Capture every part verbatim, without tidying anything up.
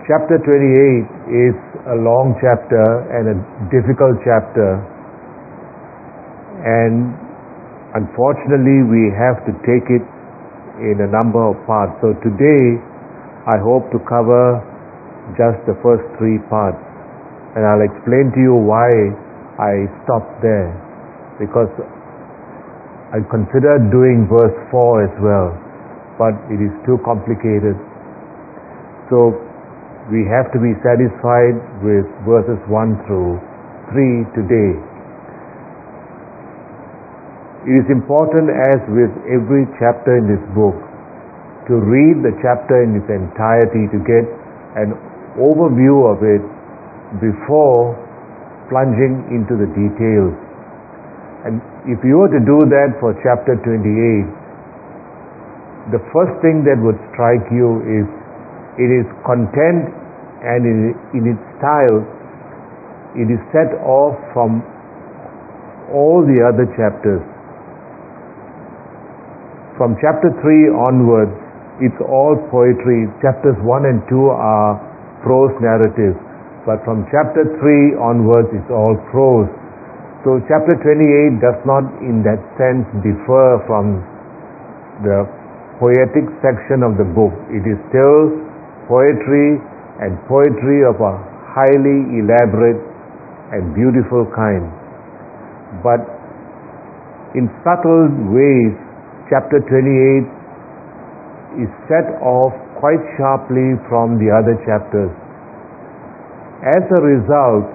Chapter twenty-eight is a long chapter and a difficult chapter, and unfortunately we have to take it in a number of parts. So today I hope to cover just the first three parts, and I'll explain to you why I stopped there, because I considered doing verse four as well, but it is too complicated. So we have to be satisfied with verses one through three today. It is important, as with every chapter in this book, to read the chapter in its entirety to get an overview of it before plunging into the details. And if you were to do that for chapter twenty-eight, the first thing that would strike you is it is content, and in, in its style it is set off from all the other chapters. From chapter three onwards, it's all poetry. Chapters one and two are prose narratives, but from chapter three onwards it's all prose. So chapter twenty-eight does not in that sense differ from the poetic section of the book. It is still poetry, and poetry of a highly elaborate and beautiful kind. But in subtle ways, chapter twenty-eight is set off quite sharply from the other chapters. As a result,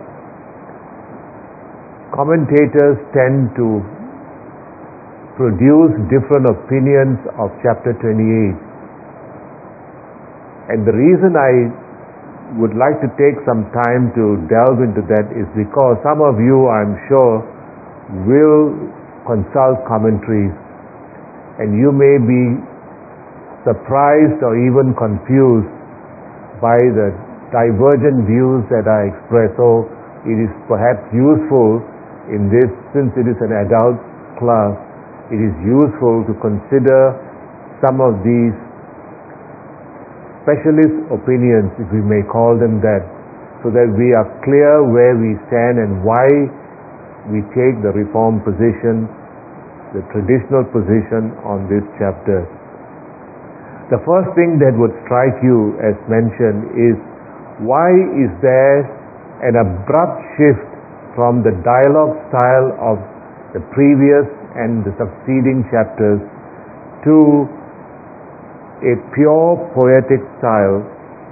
commentators tend to produce different opinions of chapter twenty-eight. And the reason I would like to take some time to delve into that is because some of you, I'm sure, will consult commentaries, and you may be surprised or even confused by the divergent views that I express. So it is perhaps useful in this, since it is an adult class, it is useful to consider some of these specialist opinions, if we may call them that, so that we are clear where we stand and why we take the Reformed position, the traditional position on this chapter. The first thing that would strike you, as mentioned, is why is there an abrupt shift from the dialogue style of the previous and the succeeding chapters to a pure poetic style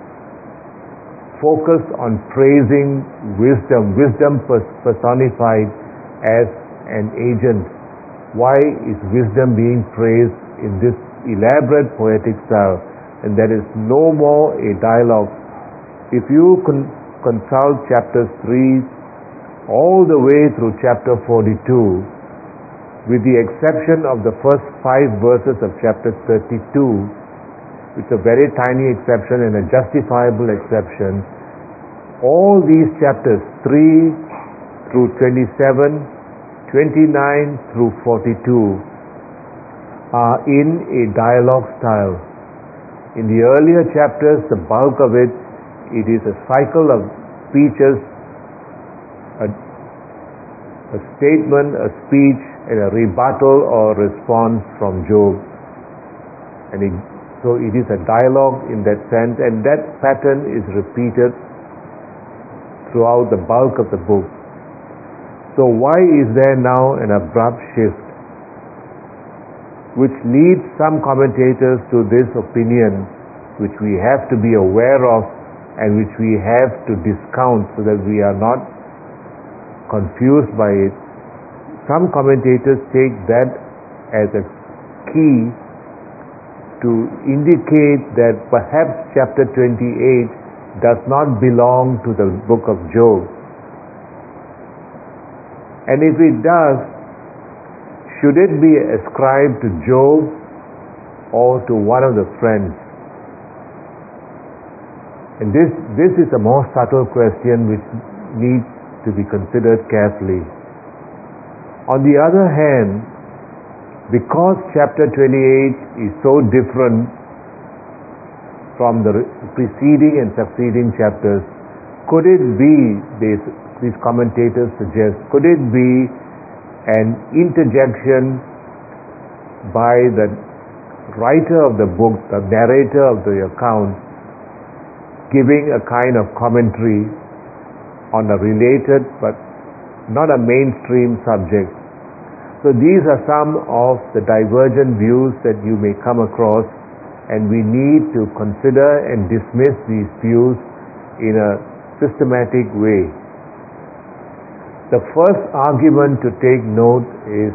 focused on praising wisdom, wisdom personified as an agent. Why is wisdom being praised in this elaborate poetic style? And that is no more a dialogue. If you con- consult chapters three all the way through chapter forty-two, with the exception of the first five verses of chapter thirty-two, it's a very tiny exception and a justifiable exception, all these chapters three through twenty-seven, twenty-nine through forty-two are in a dialogue style. In the earlier chapters, the bulk of it, it is a cycle of speeches, a, a statement, a speech, and a rebuttal or response from Job. And it So it is a dialogue in that sense, and that pattern is repeated throughout the bulk of the book. So why is there now an abrupt shift, which leads some commentators to this opinion, which we have to be aware of and which we have to discount so that we are not confused by it. Some commentators take that as a key to indicate that perhaps chapter twenty-eight does not belong to the book of Job. And if it does, should it be ascribed to Job or to one of the friends? And this, this is a more subtle question which needs to be considered carefully. On the other hand, because chapter twenty-eight is so different from the preceding and succeeding chapters. Could it be, these, these commentators suggest, could it be an interjection by the writer of the book, the narrator of the account, giving a kind of commentary on a related but not a mainstream subject? So these are some of the divergent views that you may come across, and we need to consider and dismiss these views in a systematic way. The first argument to take note is,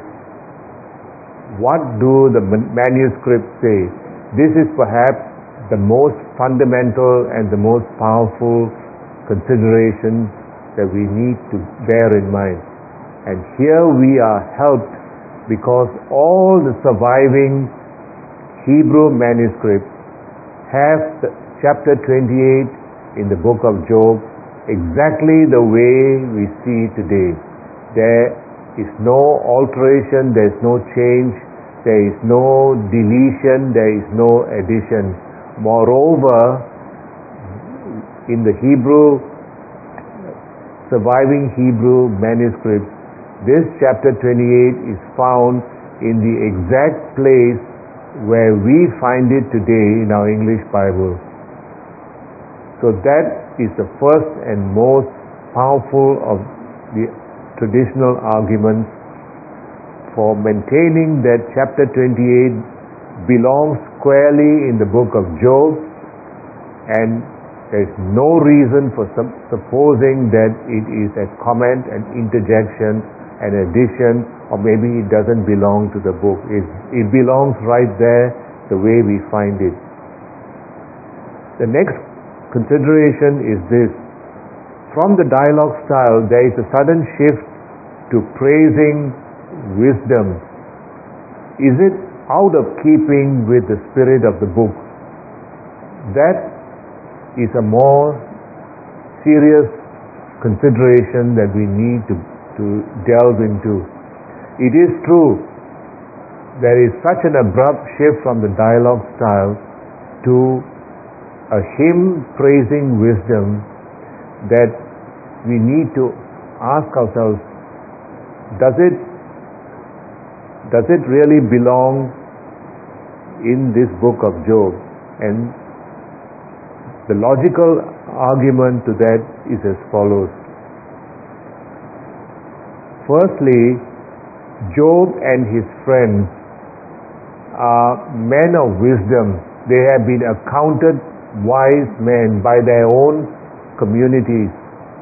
what do the manuscripts say? This is perhaps the most fundamental and the most powerful consideration that we need to bear in mind. And here we are helped because all the surviving Hebrew manuscripts have the chapter twenty-eight in the book of Job exactly the way we see today. There is no alteration, there is no change, there is no deletion, there is no addition. Moreover, in the Hebrew, surviving Hebrew manuscripts, this chapter twenty-eight is found in the exact place where we find it today in our English Bible. So that is the first and most powerful of the traditional arguments for maintaining that chapter twenty-eight belongs squarely in the book of Job, and there is no reason for supposing that it is a comment, an interjection, an addition, or maybe it doesn't belong to the book. It, it belongs right there the way we find it. The next consideration is this. From the dialogue style, there is a sudden shift to praising wisdom. Is it out of keeping with the spirit of the book? That is a more serious consideration that we need to to delve into. It is true, there is such an abrupt shift from the dialogue style to a hymn praising wisdom that we need to ask ourselves, does it does it really belong in this book of Job? And the logical argument to that is as follows. Firstly, Job and his friends are men of wisdom. They have been accounted wise men by their own communities.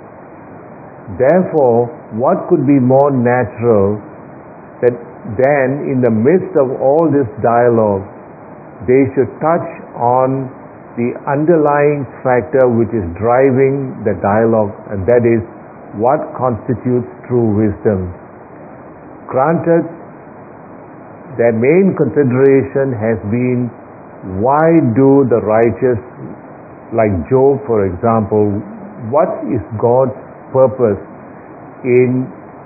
Therefore, what could be more natural that than in the midst of all this dialogue, they should touch on the underlying factor which is driving the dialogue, and that is, what constitutes true wisdom? Granted, their main consideration has been, why do the righteous, like Job for example, what is God's purpose in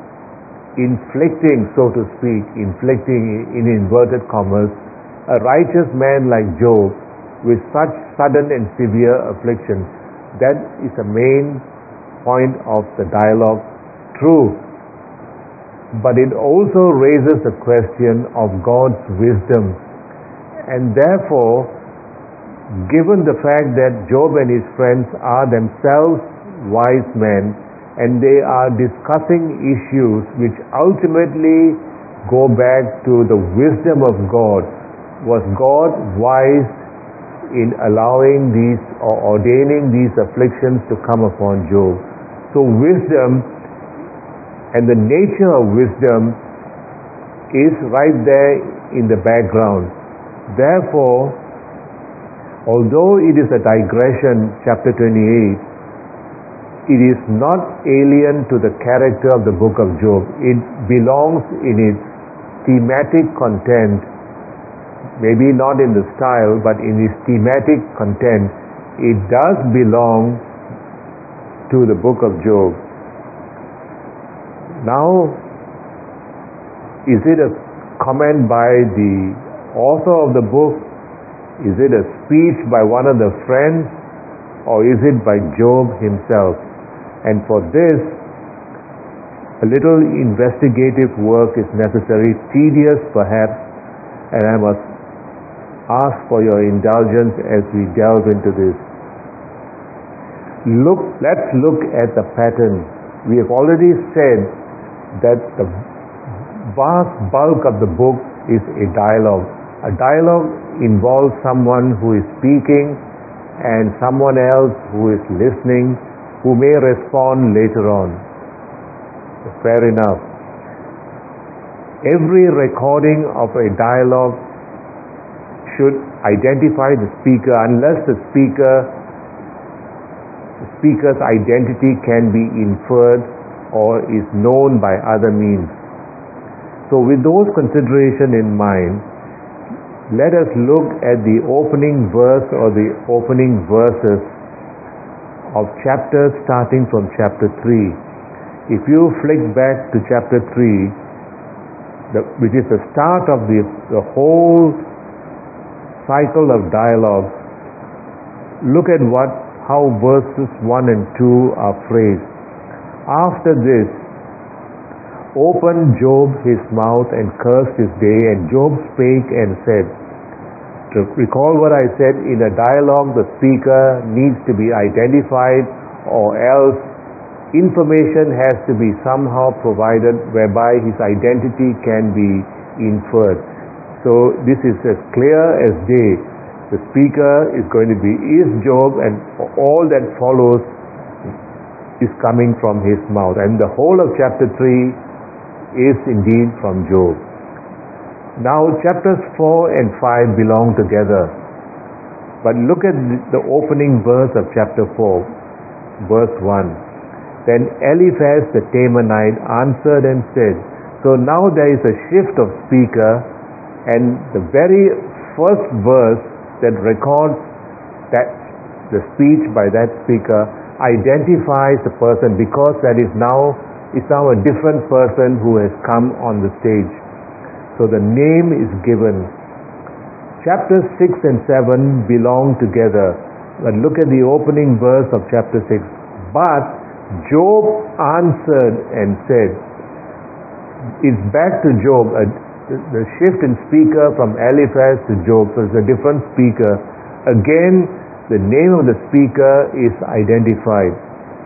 inflicting, so to speak, inflicting in inverted commas, a righteous man like Job with such sudden and severe affliction? That is the main point of the dialogue. True, but it also raises the question of God's wisdom, and therefore, given the fact that Job and his friends are themselves wise men, and they are discussing issues which ultimately go back to the wisdom of God. Was God wise in allowing these or ordaining these afflictions to come upon Job? So wisdom and the nature of wisdom is right there in the background. Therefore, although it is a digression, chapter twenty-eight, it is not alien to the character of the book of Job. It belongs in its thematic content, maybe not in the style, but in its thematic content, it does belong to the book of Job. Now, is it a comment by the author of the book? Is it a speech by one of the friends, or is it by Job himself? And for this, a little investigative work is necessary, tedious perhaps, and I must ask for your indulgence as we delve into this. Look, let's look at the pattern. We have already said that the vast bulk of the book is a dialogue. A dialogue involves someone who is speaking and someone else who is listening, who may respond later on. Fair enough. Every recording of a dialogue should identify the speaker unless the speaker the speaker's identity can be inferred or is known by other means. So with those considerations in mind, let us look at the opening verse or the opening verses of chapters starting from chapter three. If you flick back to chapter three, the, which is the start of the, the whole cycle of dialogue, look at what how verses one and two are phrased. After this, opened Job his mouth and cursed his day, and Job spake and said. To recall what I said, in a dialogue the speaker needs to be identified, or else information has to be somehow provided whereby his identity can be inferred. So this is as clear as day. The speaker is going to be is Job, and all that follows is coming from his mouth. And the whole of chapter three is indeed from Job. Now chapters four and five belong together. But look at the opening verse of chapter four, verse one. Then Eliphaz the Temanite answered and said. So now there is a shift of speaker, and the very first verse that records that the speech by that speaker identifies the person, because that is now is now a different person who has come on the stage. So the name is given. Chapters six and seven belong together. But look at the opening verse of chapter six. But Job answered and said. It's back to Job. A, the shift in speaker from Eliphaz to Job. So it's a different speaker. Again, the name of the speaker is identified.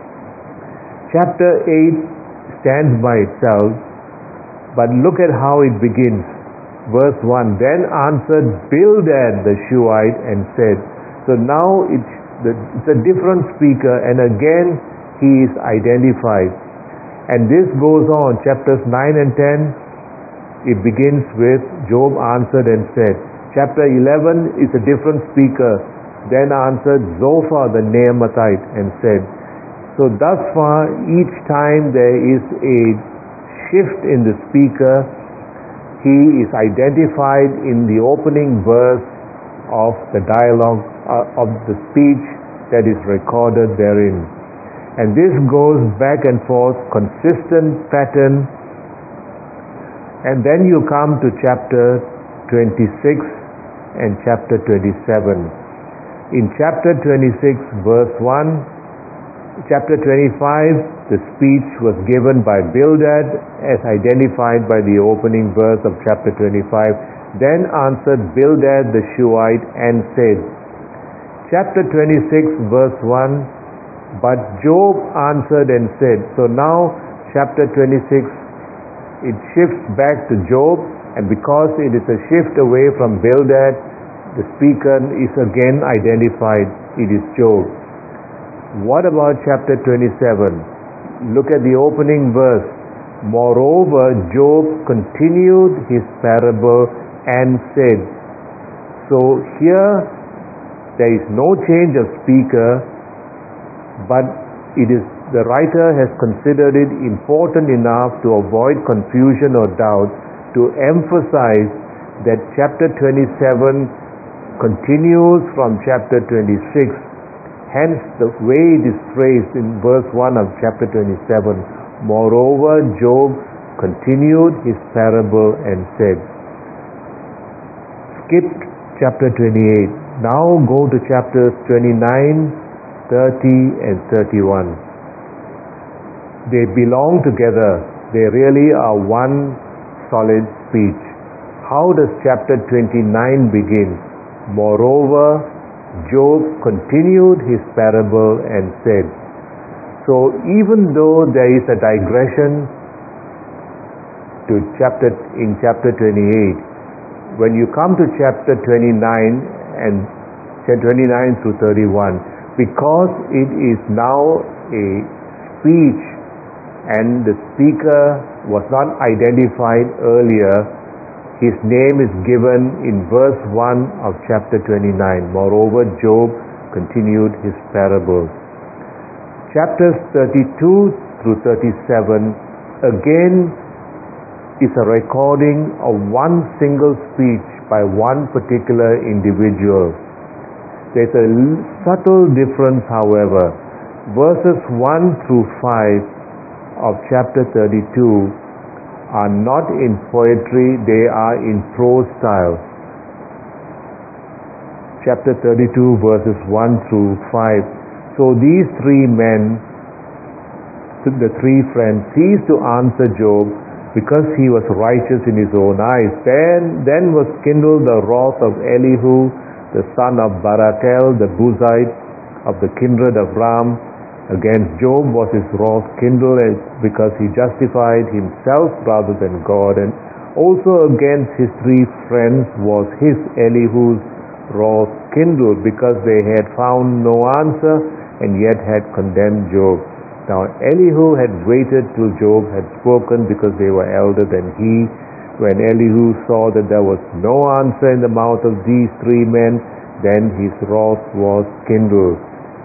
Chapter eight stands by itself, but look at how it begins. Verse one. Then answered Bildad the Shuhite and said. So now it's, the, it's a different speaker, and again he is identified. And this goes on. Chapters nine and ten, it begins with Job answered and said. Chapter eleven is a different speaker. Then answered Zophar the Naamathite and said. So thus far, each time there is a shift in the speaker, he is identified in the opening verse of the dialogue, uh, of the speech that is recorded therein. And this goes back and forth, consistent pattern. And then you come to chapter twenty-six and chapter twenty-seven. In chapter twenty-six, verse one, chapter twenty-five, the speech was given by Bildad as identified by the opening verse of chapter twenty-five. Then answered Bildad the Shuhite and said. Chapter twenty-six, verse one, but Job answered and said. So now chapter twenty-six, it shifts back to Job, and because it is a shift away from Bildad, the speaker is again identified. It is Job. What about chapter twenty-seven? Look at the opening verse. Moreover, Job continued his parable and said. So here there is no change of speaker, but it is the writer has considered it important enough to avoid confusion or doubt to emphasize that chapter twenty-seven continues from chapter twenty-six. Hence the way it is phrased in verse one of chapter twenty-seven. Moreover, Job continued his parable and said. Skip chapter twenty-eight. Now go to chapters twenty-nine, thirty and thirty-one. They belong together. They really are one solid speech. How does chapter twenty-nine begin? Moreover, Job continued his parable and said. So even though there is a digression to chapter in chapter twenty-eight, when you come to chapter twenty-nine and twenty-nine through thirty-one, because it is now a speech and the speaker was not identified earlier, his name is given in verse one of chapter twenty-nine. Moreover, Job continued his parable. Chapters thirty-two through thirty-seven again is a recording of one single speech by one particular individual. There's a subtle difference, however. Verses one through five of chapter thirty-two are not in poetry, they are in prose style. Chapter thirty-two verses one through five. So these three men, the three friends, ceased to answer Job because he was righteous in his own eyes. Then, then was kindled the wrath of Elihu, the son of Barachel, the Buzite of the kindred of Ram. Against Job was his wrath kindled because he justified himself rather than God. And also against his three friends was his Elihu's wrath kindled because they had found no answer and yet had condemned Job. Now Elihu had waited till Job had spoken because they were elder than he. When Elihu saw that there was no answer in the mouth of these three men, then his wrath was kindled.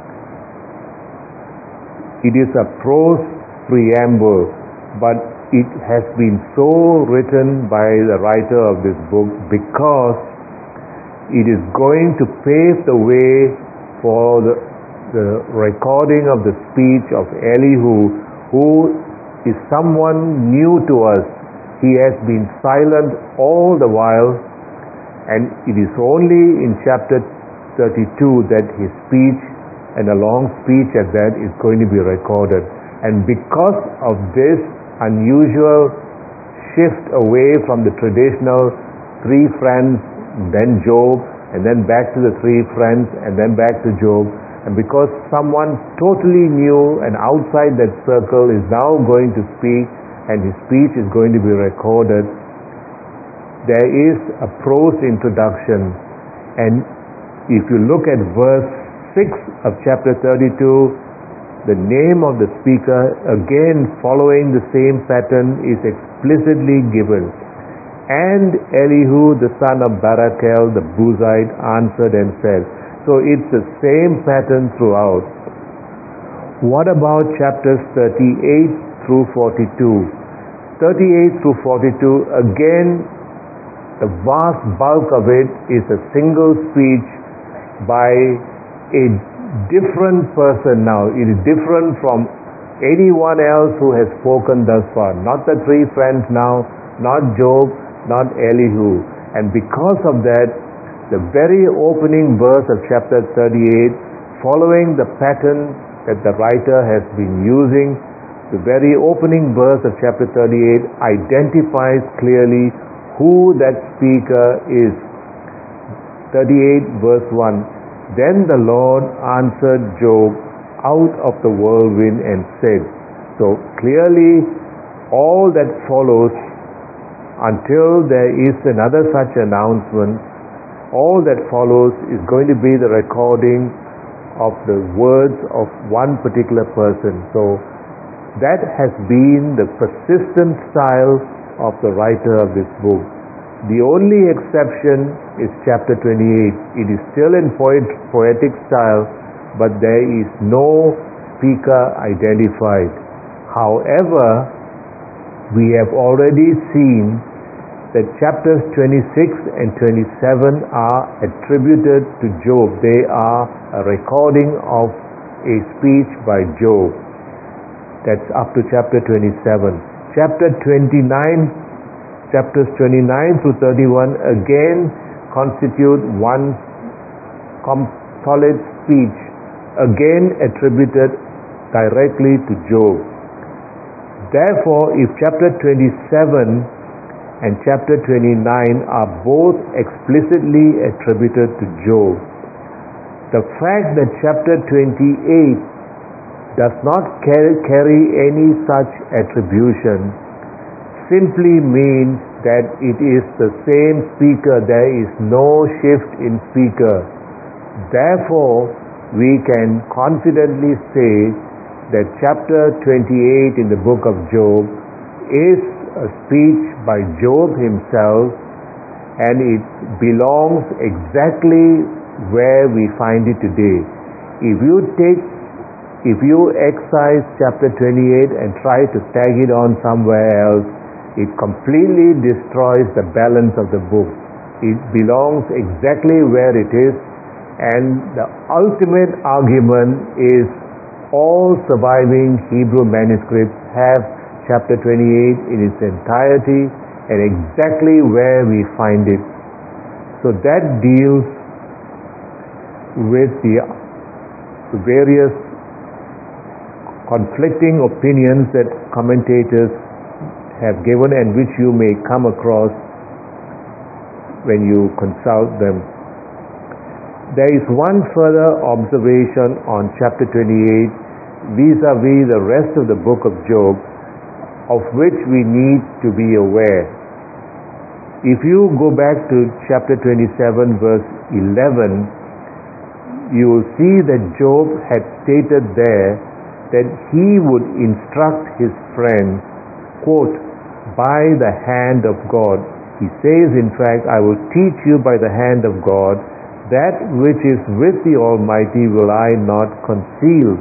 It is a prose preamble, but it has been so written by the writer of this book because it is going to pave the way for the, the recording of the speech of Elihu, who is someone new to us. He has been silent all the while, and it is only in chapter thirty-two that his speech, and a long speech at that, is going to be recorded. And because of this unusual shift away from the traditional three friends, then Job, and then back to the three friends, and then back to Job, and because someone totally new and outside that circle is now going to speak, and his speech is going to be recorded, there is a prose introduction. And if you look at verse six of chapter thirty-two, the name of the speaker, again following the same pattern, is explicitly given. And Elihu the son of Barachel the Buzite answered and said. So it's the same pattern throughout. What about chapters thirty-eight through forty-two? thirty-eight through forty-two, again, the vast bulk of it is a single speech by a different person now. It is different from anyone else who has spoken thus far. Not the three friends now, not Job, not Elihu. And because of that, the very opening verse of chapter thirty-eight, following the pattern that the writer has been using, the very opening verse of chapter thirty-eight identifies clearly who that speaker is. thirty-eight verse one. Then the Lord answered Job out of the whirlwind and said. So clearly all that follows until there is another such announcement, all that follows is going to be the recording of the words of one particular person. So that has been the persistent style of the writer of this book. The only exception is chapter twenty-eight. It is still in poet, poetic style, but there is no speaker identified. However, we have already seen that chapters twenty-six and twenty-seven are attributed to Job. They are a recording of a speech by Job. That's up to chapter twenty-seven. Chapter twenty-nine, chapters twenty-nine through thirty-one again constitute one solid speech, again attributed directly to Job. Therefore, if chapter twenty-seven and chapter twenty-nine are both explicitly attributed to Job, the fact that chapter twenty-eight does not carry any such attribution simply means that it is the same speaker. There is no shift in speaker. Therefore, we can confidently say that chapter twenty-eight in the book of Job is a speech by Job himself, and it belongs exactly where we find it today. If you take, if you excise chapter twenty-eight and try to tag it on somewhere else, it completely destroys the balance of the book. It belongs exactly where it is, and the ultimate argument is all surviving Hebrew manuscripts have chapter twenty-eight in its entirety and exactly where we find it. So that deals with the various conflicting opinions that commentators have given and which you may come across when you consult them. There is one further observation on chapter twenty-eight vis-a-vis the rest of the book of Job, of which we need to be aware. If you go back to chapter twenty-seven verse eleven, you will see that Job had stated there that he would instruct his friends, quote, by the hand of God. He says, in fact, I will teach you by the hand of God, that which is with the Almighty will I not conceal.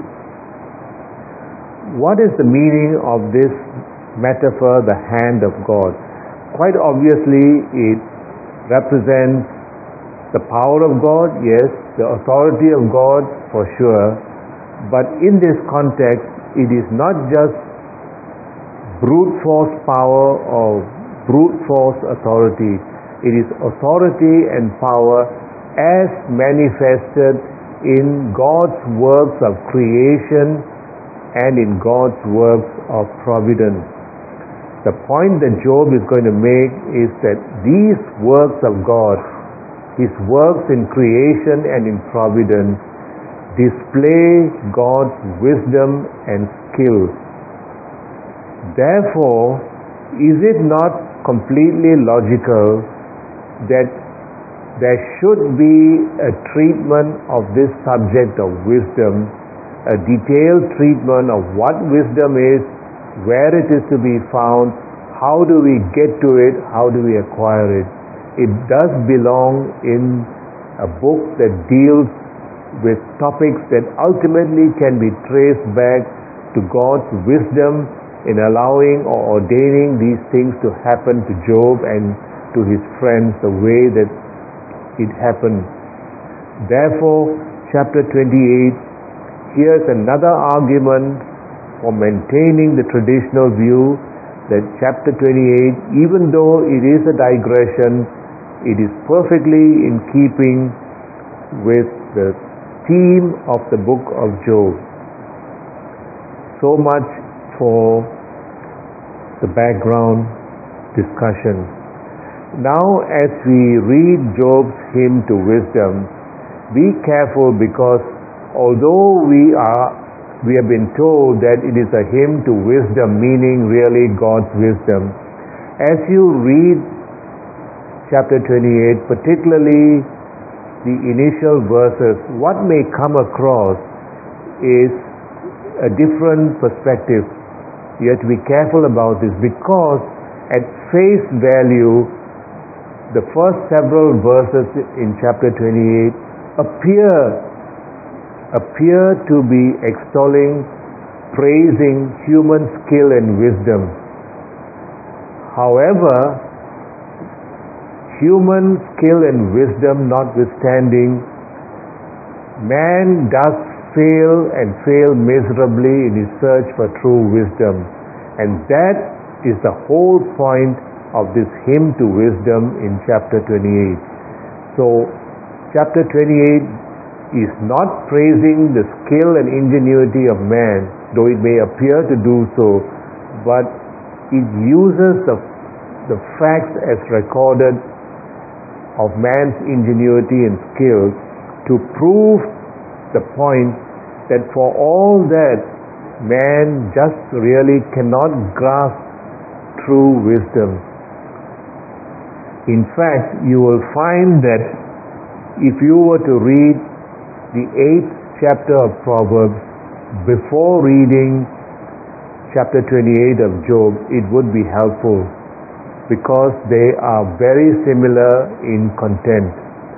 What is the meaning of this metaphor, the hand of God? Quite obviously, it represents the power of God, yes, the authority of God for sure, but in this context, it is not just brute force power or brute force authority. It is authority and power as manifested in God's works of creation and in God's works of providence. The point that Job is going to make is that these works of God, His works in creation and in providence, display God's wisdom and skill. Therefore, is it not completely logical that there should be a treatment of this subject of wisdom, a detailed treatment of what wisdom is, where it is to be found, how do we get to it, how do we acquire it? It does belong in a book that deals with topics that ultimately can be traced back to God's wisdom in allowing or ordaining these things to happen to Job and to his friends the way that it happened. Therefore, chapter twenty-eight, here's another argument for maintaining the traditional view that chapter twenty-eight, even though it is a digression, it is perfectly in keeping with the theme of the book of Job. So much for the background discussion. Now, as we read Job's hymn to wisdom, be careful, because although we are we have been told that it is a hymn to wisdom, meaning really God's wisdom, as you read chapter twenty-eight, particularly the initial verses, what may come across is a different perspective. You have to be careful about this, because at face value, the first several verses in chapter twenty-eight appear appear to be extolling, praising human skill and wisdom. However, human skill and wisdom notwithstanding, man does fail and fail miserably in his search for true wisdom. And that is the whole point of this hymn to wisdom in chapter twenty-eight. So chapter twenty-eight is not praising the skill and ingenuity of man, though it may appear to do so, but it uses the, the facts as recorded of man's ingenuity and skill to prove the point that for all that, man just really cannot grasp true wisdom. In fact, you will find that if you were to read the eighth chapter of Proverbs before reading chapter twenty-eight of Job, it would be helpful because they are very similar in content.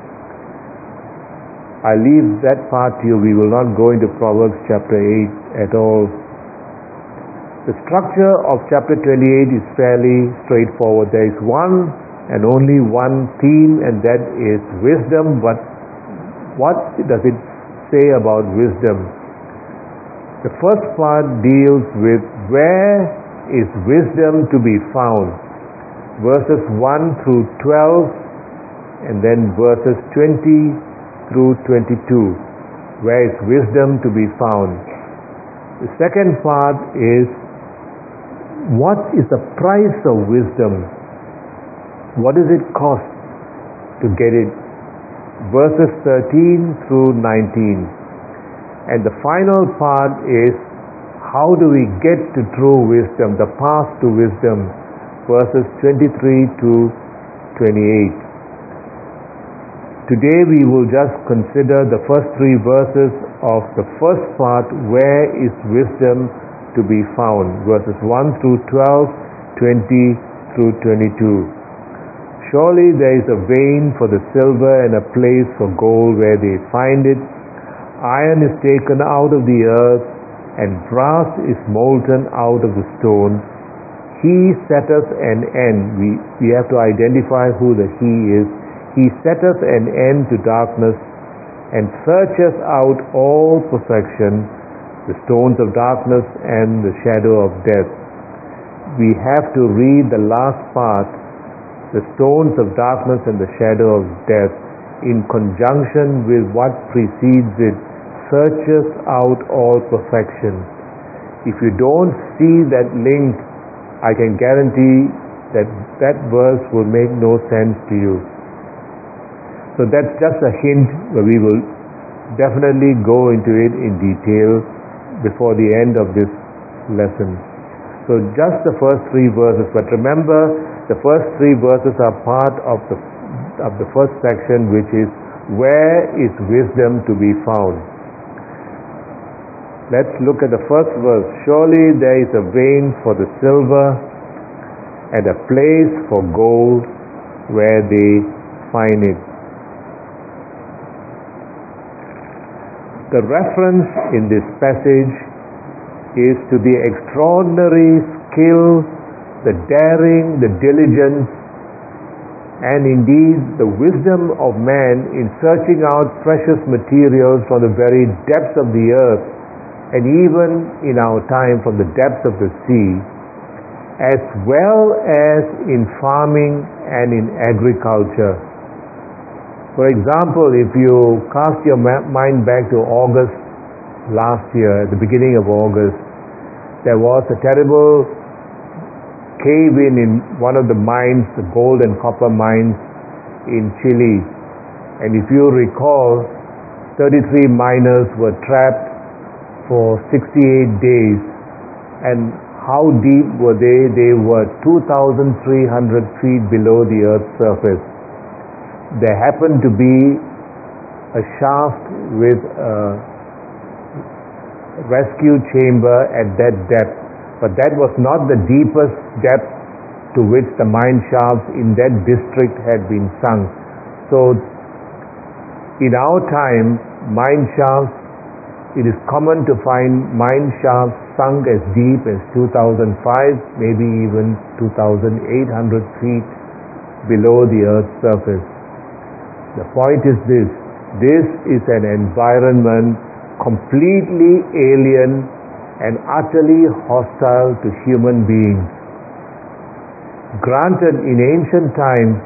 I leave that part to you. We will not go into Proverbs chapter eight at all. The structure of chapter twenty-eight is fairly straightforward. There is one and only one theme, and that is wisdom. But what does it say about wisdom? The first part deals with where is wisdom to be found. Verses one through twelve, and then verses twenty through twenty-two. Where is wisdom to be found? The second part is, what is the price of wisdom? What does it cost to get it? Verses thirteen through nineteen. And the final part is, how do we get to true wisdom, the path to wisdom? Verses twenty-three to twenty-eight. Today we will just consider the first three verses of the first part, where is wisdom to be found? Verses one through twelve, twenty through twenty-two. Surely there is a vein for the silver and a place for gold where they find it. Iron is taken out of the earth, and brass is molten out of the stone. He setteth an end. We, we have to identify who the He is. He setteth an end to darkness, and searcheth out all perfection, the stones of darkness and the shadow of death. We have to read the last part, the stones of darkness and the shadow of death, in conjunction with what precedes it, searcheth out all perfection. If you don't see that link, I can guarantee that that verse will make no sense to you. So that's just a hint, but we will definitely go into it in detail before the end of this lesson. So just the first three verses, but remember, the first three verses are part of the of the first section, which is, where is wisdom to be found? Let's look at the first verse. Surely there is a vein for the silver and a place for gold where they find it. The reference in this passage is to the extraordinary skill, the daring, the diligence, and indeed the wisdom of man in searching out precious materials from the very depths of the earth, and even in our time from the depths of the sea, as well as in farming and in agriculture. For example, if you cast your mind back to August last year, at the beginning of August, there was a terrible cave-in in one of the mines, the gold and copper mines in Chile. And if you recall, thirty-three miners were trapped for sixty-eight days. And how deep were they? They were two thousand three hundred feet below the earth's surface. There happened to be a shaft with a rescue chamber at that depth, but that was not the deepest depth to which the mine shafts in that district had been sunk. So in our time, mine shafts, it is common to find mine shafts sunk as deep as two thousand five, maybe even two thousand eight hundred feet below the earth's surface. The point is this: this is an environment completely alien and utterly hostile to human beings. Granted, in ancient times,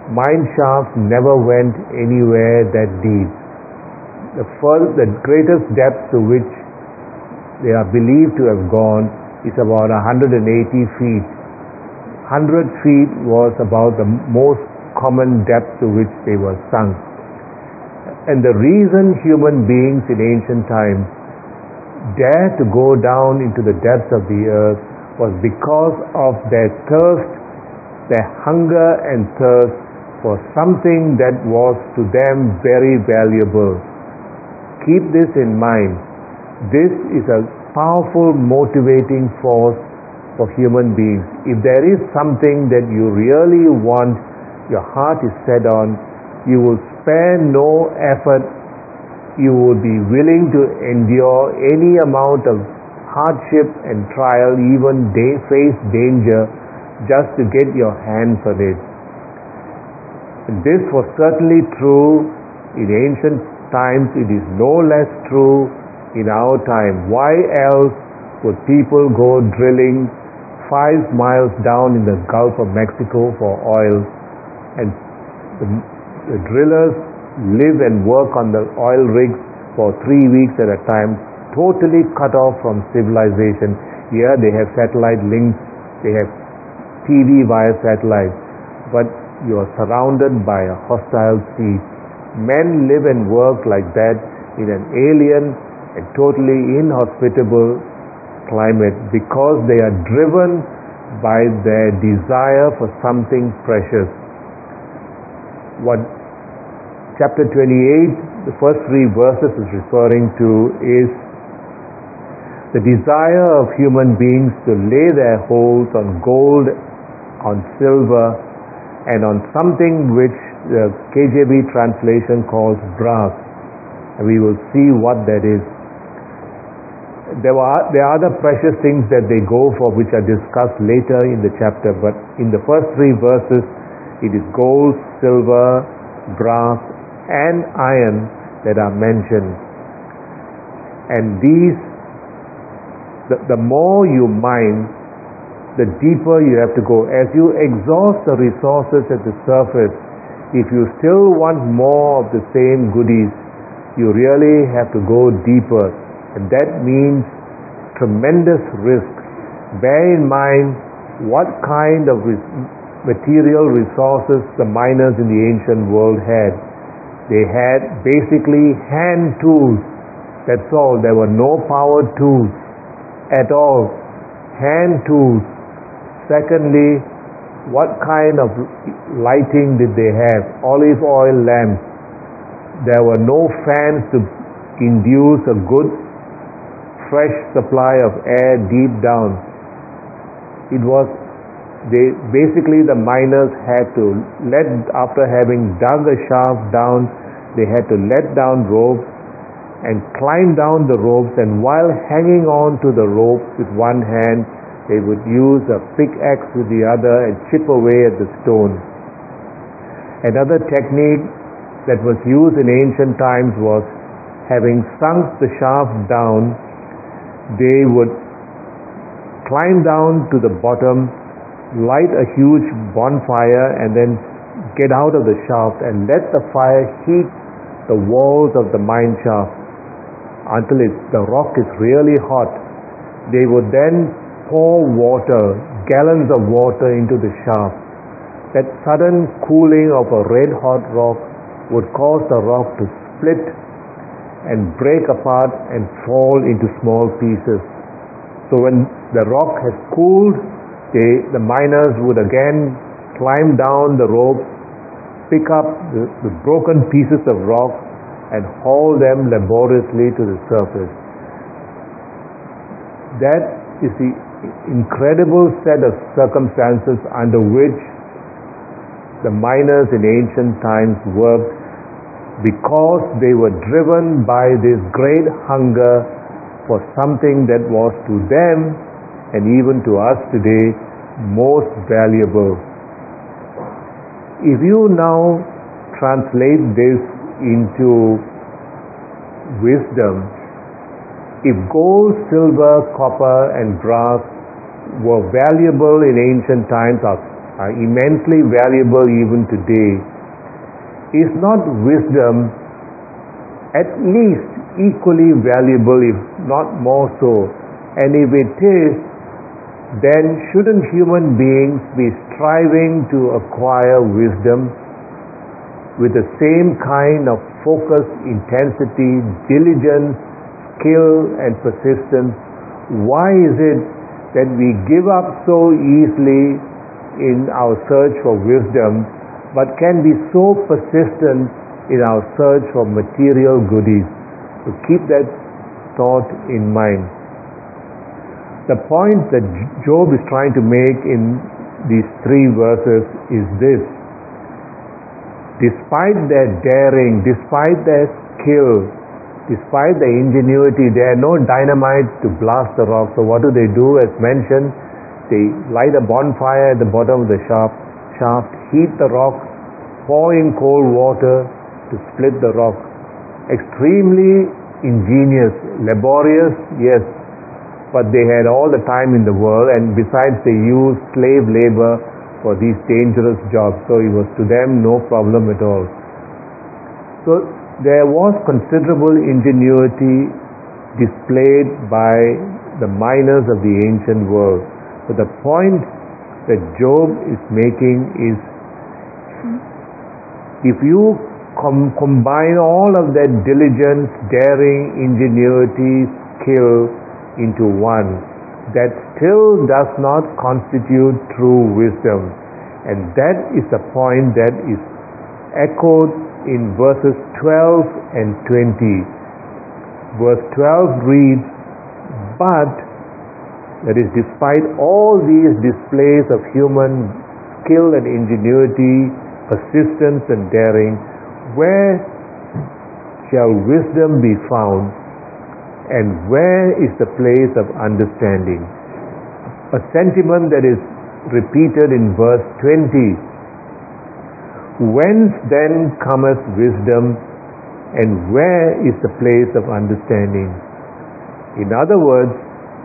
mine shafts never went anywhere that deep. The, first, the greatest depth to which they are believed to have gone is about one hundred eighty feet. one hundred feet was about the most common depth to which they were sunk. And the reason human beings in ancient times dared to go down into the depths of the earth was because of their thirst, their hunger and thirst for something that was to them very valuable. Keep this in mind. This is a powerful motivating force for human beings. If there is something that you really want, your heart is set on, you will spare no effort. You will be willing to endure any amount of hardship and trial, even day, face danger, just to get your hands on it. And this was certainly true in ancient times. It is no less true in our time. Why else would people go drilling five miles down in the Gulf of Mexico for oil? And the, the drillers live and work on the oil rigs for three weeks at a time, totally cut off from civilization. Here they have satellite links, they have T V via satellite, but you are surrounded by a hostile sea. Men live and work like that in an alien and totally inhospitable climate because they are driven by their desire for something precious. What chapter twenty-eight, the first three verses is referring to is the desire of human beings to lay their holds on gold, on silver, and on something which the K J V translation calls brass. And we will see what that is. There are, there are other precious things that they go for which are discussed later in the chapter, but in the first three verses it is gold, silver, brass and iron that are mentioned. And these, the, the more you mine, the deeper you have to go. As you exhaust the resources at the surface, if you still want more of the same goodies, you really have to go deeper. And that means tremendous risk. Bear in mind what kind of res- material resources the miners in the ancient world had. They had basically hand tools. That's all. There were no power tools at all. Hand tools. Secondly, what kind of lighting did they have? Olive oil lamps. There were no fans to induce a good, fresh supply of air deep down. It was, they basically the miners had to let, after having dug a shaft down, they had to let down ropes and climb down the ropes, and while hanging on to the ropes with one hand, they would use a pickaxe with the other and chip away at the stone. Another technique that was used in ancient times was, having sunk the shaft down, they would climb down to the bottom, light a huge bonfire, and then get out of the shaft and let the fire heat the walls of the mine shaft until it, the rock is really hot. They would then pour water, gallons of water into the shaft. That sudden cooling of a red hot rock would cause the rock to split and break apart and fall into small pieces. So when the rock has cooled, they, the miners would again climb down the rope, pick up the, the broken pieces of rock and haul them laboriously to the surface. That is the incredible set of circumstances under which the miners in ancient times worked, because they were driven by this great hunger for something that was to them and even to us today most valuable. If you now translate this into wisdom, if gold, silver, copper and brass were valuable in ancient times, are are immensely valuable even today, is not wisdom at least equally valuable, if not more so? And if it is, then shouldn't human beings be striving to acquire wisdom with the same kind of focus, intensity, diligence, skill, and persistence? Why is it that we give up so easily in our search for wisdom, but can be so persistent in our search for material goodies? So keep that thought in mind. The point that Job is trying to make in these three verses is this: despite their daring, despite their skill, despite their ingenuity, they had no dynamite to blast the rock. So what do they do? As mentioned, they light a bonfire at the bottom of the shaft, shaft heat the rock, pour in cold water to split the rock. Extremely ingenious, laborious, yes, but they had all the time in the world, and besides they used slave labor for these dangerous jobs, so it was to them no problem at all. So there was considerable ingenuity displayed by the miners of the ancient world. But the point that Job is making is, if you com- combine all of that diligence, daring, ingenuity, skill into one, that still does not constitute true wisdom. And that is the point that is echoed in verses twelve and twenty. Verse twelve reads, "But," that is, despite all these displays of human skill and ingenuity, persistence and daring, where shall wisdom be found? And where is the place of understanding? A sentiment that is repeated in verse twenty. Whence then cometh wisdom, and where is the place of understanding? In other words,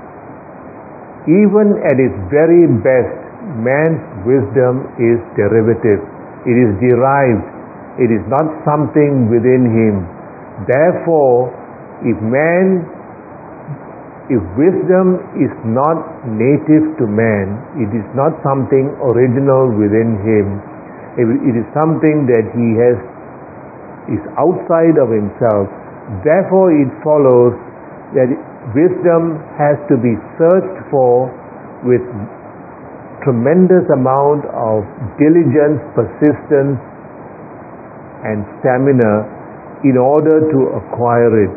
even at its very best, man's wisdom is derivative. It is derived. It is not something within him. Therefore, if man If wisdom is not native to man, it is not something original within him, it is something that he has, is outside of himself. Therefore it follows that wisdom has to be searched for with tremendous amount of diligence, persistence, and stamina in order to acquire it.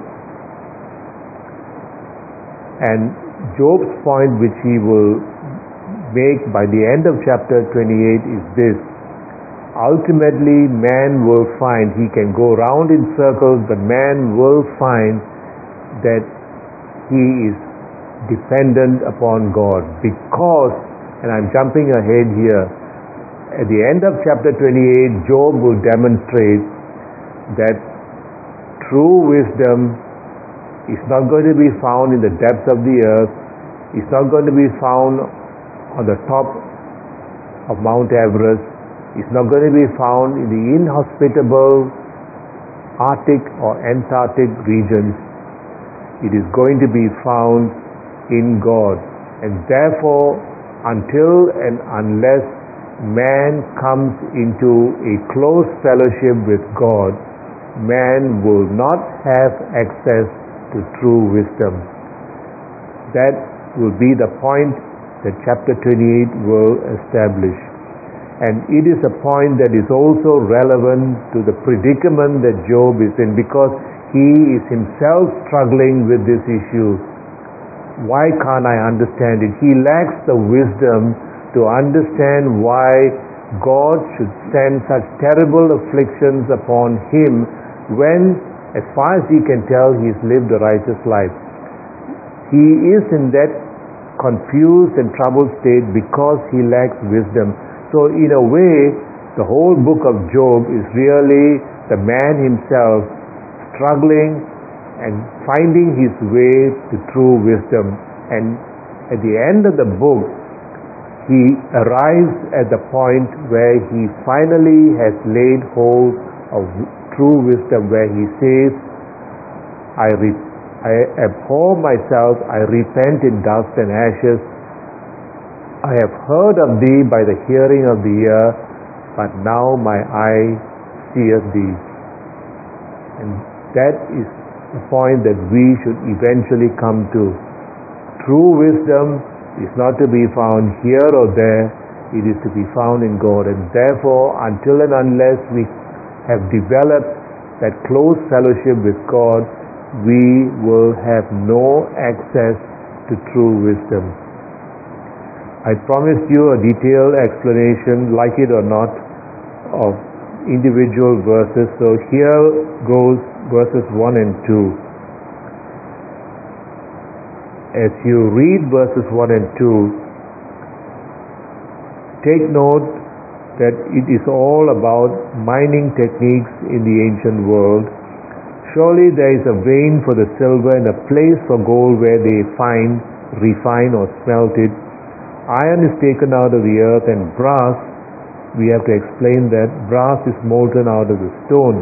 And Job's point, which he will make by the end of chapter twenty-eight, is this: ultimately man will find, he can go round in circles, but man will find that he is dependent upon God, because, and I'm jumping ahead here, at the end of chapter twenty-eight, Job will demonstrate that true wisdom is not going to be found in the depths of the earth. It's not going to be found on the top of Mount Everest. It's not going to be found in the inhospitable Arctic or Antarctic regions. It is going to be found in God. And therefore, until and unless man comes into a close fellowship with God, man will not have access to true wisdom. That will be the point that chapter twenty-eight will establish. And it is a point that is also relevant to the predicament that Job is in, because he is himself struggling with this issue. Why can't I understand it? He lacks the wisdom to understand why God should send such terrible afflictions upon him when, as far as he can tell, he's lived a righteous life. He is in that confused and troubled state because he lacks wisdom. So in a way, the whole book of Job is really the man himself struggling and finding his way to true wisdom. And at the end of the book, he arrives at the point where he finally has laid hold of true wisdom, where he says, I, re- I abhor myself, I repent in dust and ashes. I have heard of thee by the hearing of the ear, but now my eye seeth thee. And that is the point that we should eventually come to. True wisdom is not to be found here or there, it is to be found in God. And therefore, until and unless we have developed that close fellowship with God, we will have no access to true wisdom. I promised you a detailed explanation, like it or not, of individual verses. So here goes verses one and two. As you read verses one and two, take note that it is all about mining techniques in the ancient world. Surely there is a vein for the silver and a place for gold where they find, refine or smelt it. Iron is taken out of the earth, and brass, we have to explain that brass is molten out of the stone.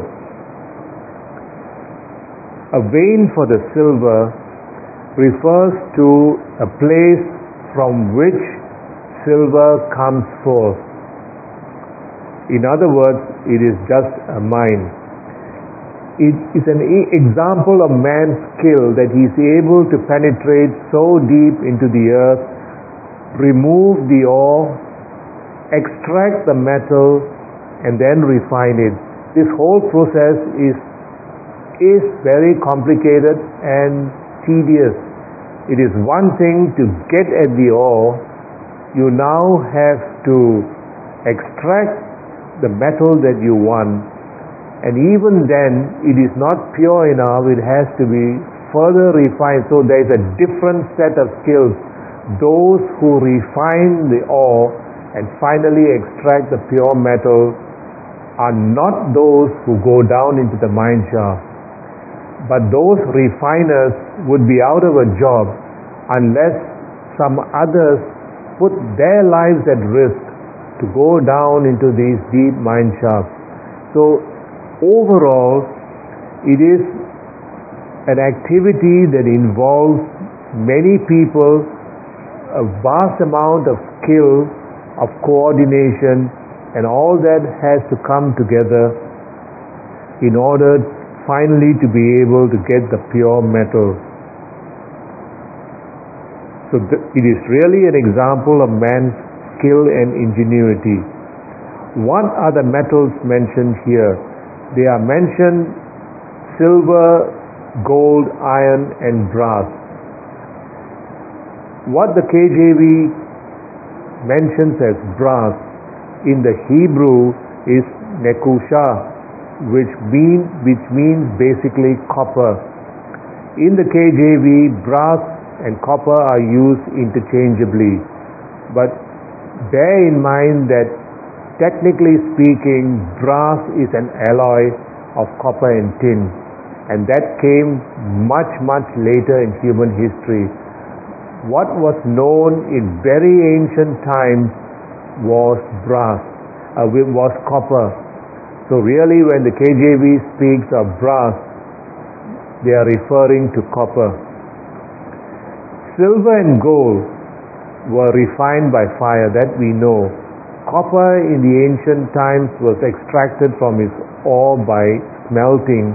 A vein for the silver refers to a place from which silver comes forth. In other words, it is just a mine. It is an example of man's skill, that he is able to penetrate so deep into the earth, remove the ore, extract the metal, and then refine it. This whole process is, is very complicated and tedious. It is one thing to get at the ore, you now have to extract the metal that you want, and even then it is not pure enough, it has to be further refined. So there is a different set of skills. Those who refine the ore and finally extract the pure metal are not those who go down into the mine shaft. But those refiners would be out of a job unless some others put their lives at risk to go down into these deep mine shafts. So overall, it is an activity that involves many people, a vast amount of skill, of coordination, and all that has to come together in order finally to be able to get the pure metal. So th- it is really an example of man's skill and ingenuity. What are the metals mentioned here? They are mentioned silver, gold, iron, and brass. What the K J V mentions as brass in the Hebrew is nekusha, which mean, which means basically copper. In the K J V, brass and copper are used interchangeably, but bear in mind that technically speaking, brass is an alloy of copper and tin, and that came much much later in human history. What was known in very ancient times was brass, uh, was copper. So really, when the K J V speaks of brass, they are referring to copper. Silver and gold were refined by fire, that we know. Copper in the ancient times was extracted from its ore by smelting.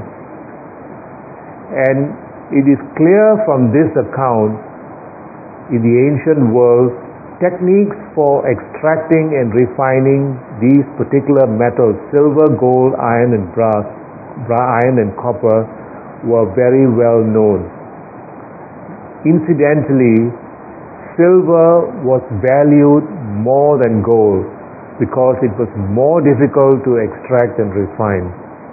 And it is clear from this account, in the ancient world, techniques for extracting and refining these particular metals, silver, gold, iron and brass, iron and copper, were very well known. Incidentally, silver was valued more than gold because it was more difficult to extract and refine.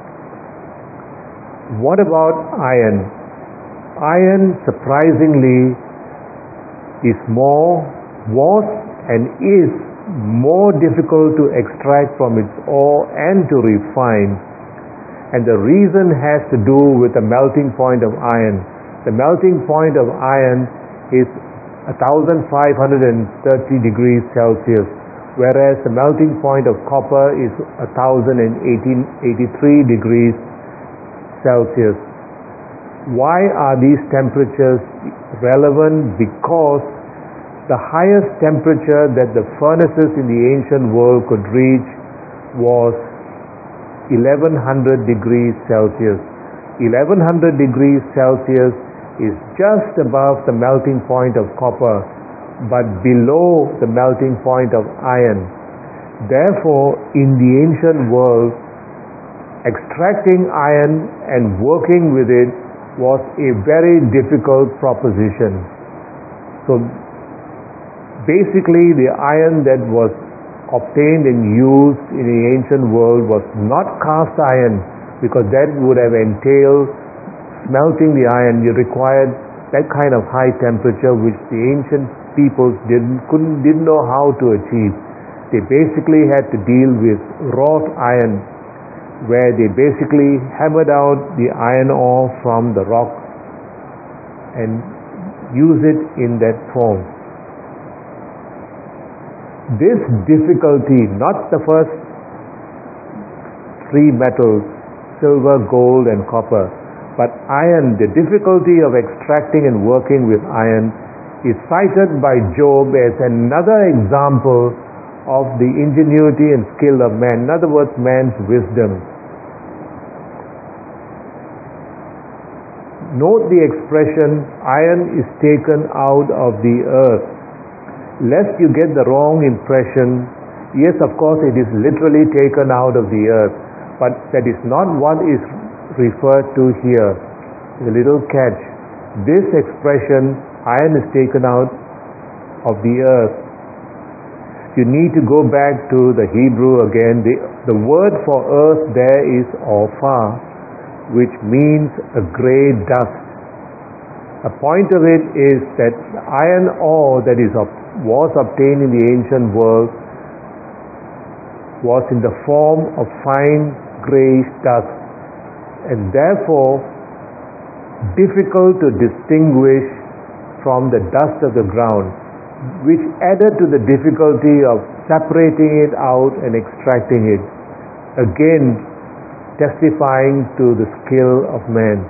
What about iron? Iron, surprisingly, is more, was and is more difficult to extract from its ore and to refine. And the reason has to do with the melting point of iron. The melting point of iron is one thousand five hundred thirty degrees Celsius, whereas the melting point of copper is one thousand eighty-three degrees Celsius. Why are these temperatures relevant? Because the highest temperature that the furnaces in the ancient world could reach was eleven hundred degrees Celsius. eleven hundred degrees Celsius is just above the melting point of copper, but below the melting point of iron. Therefore, in the ancient world, extracting iron and working with it was a very difficult proposition. So basically, the iron that was obtained and used in the ancient world was not cast iron, because that would have entailed smelting the iron. You required that kind of high temperature, which the ancient peoples didn't couldn't didn't know how to achieve. They basically had to deal with wrought iron, where they basically hammered out the iron ore from the rock and use it in that form. This difficulty, not the first three metals, silver, gold and copper, but iron, the difficulty of extracting and working with iron is cited by Job as another example of the ingenuity and skill of man. In other words, man's wisdom. Note the expression, iron is taken out of the earth. Lest you get the wrong impression, yes, of course, it is literally taken out of the earth, but that is not what is referred to here. The little catch. This expression, iron is taken out of the earth. You need to go back to the Hebrew again. The, the word for earth there is ophar, which means a gray dust. The point of it is that iron ore that is was obtained in the ancient world was in the form of fine grayish dust, and therefore difficult to distinguish from the dust of the ground, which added to the difficulty of separating it out and extracting it, again testifying to the skill of man.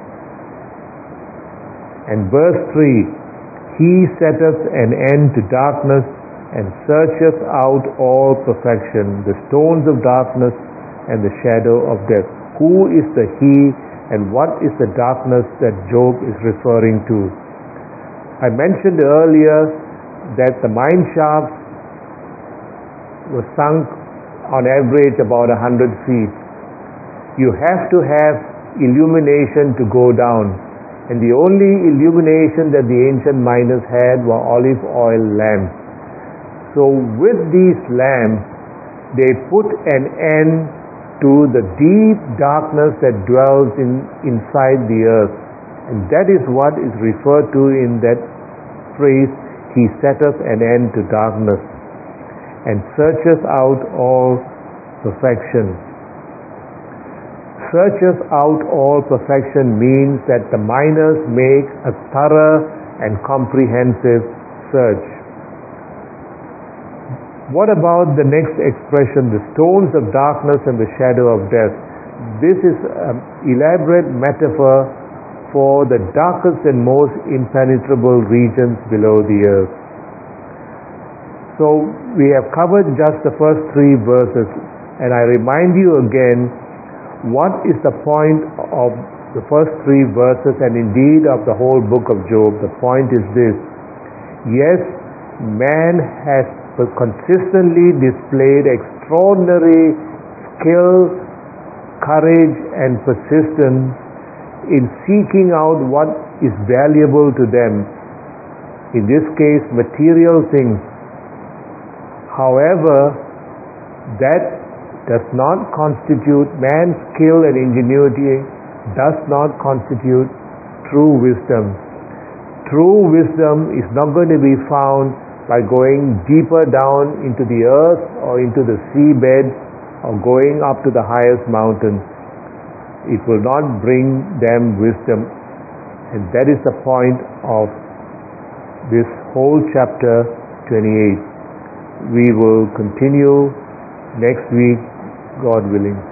And verse three, He setteth an end to darkness and searcheth out all perfection, the stones of darkness and the shadow of death. Who is the He and what is the darkness that Job is referring to? I mentioned earlier that the mine shafts were sunk on average about one hundred feet. You have to have illumination to go down. And the only illumination that the ancient miners had were olive oil lamps. So with these lamps, they put an end to the deep darkness that dwells in, inside the earth. And that is what is referred to in that phrase, He setteth an end to darkness and searcheth out all perfection. Searches out all perfection means that the miners make a thorough and comprehensive search. What about the next expression, the stones of darkness and the shadow of death? This is an elaborate metaphor for the darkest and most impenetrable regions below the earth. So we have covered just the first three verses, and I remind you again, what is the point of the first three verses and indeed of the whole book of Job? The point is this: yes, man has consistently displayed extraordinary skill, courage and persistence in seeking out what is valuable to them, in this case material things. However, that does not constitute, man's skill and ingenuity does not constitute true wisdom. True wisdom is not going to be found by going deeper down into the earth or into the seabed or going up to the highest mountain. It will not bring them wisdom, and that is the point of this whole chapter twenty-eight. We will continue next week, God willing.